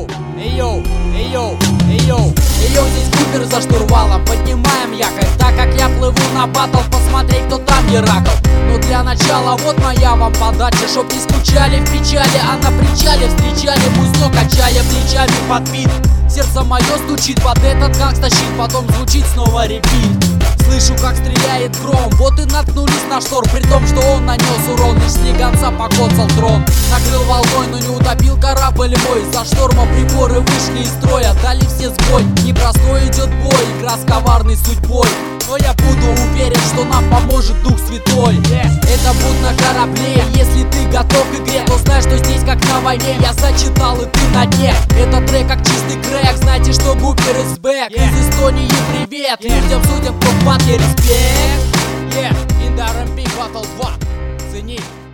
Здесь Купер за штурвалом, поднимаем якорь, так как я плыву на батл, посмотреть, кто там Геракл. Но для начала вот моя вам подача, чтоб не скучали в печали, а на причале встречали музло, качая плечами под бит. Сердце мое стучит под этот гангста-щит, потом звучит снова репит. Слышу, как стреляет гром, вот и наткнулись на шторм, при том, что он нанес урон, лишь снегонца покоцал трон. Накрыл волной, но не утопил корабль мой, за шторма приборы вышли из строя, дали все сбой. Непростой идет бой, игра с коварной судьбой, но я буду уверен, что нам поможет Дух Святой. Это будь на корабле, если ты готов к игре, то знай, что здесь как на войне, я зачитал и ты на дне. Это трек как чистый крэк, знайте, что Букер из бэк. Из Эстонии привет, людям судят, кто в батле респект. In the R&B Battle 2, цени.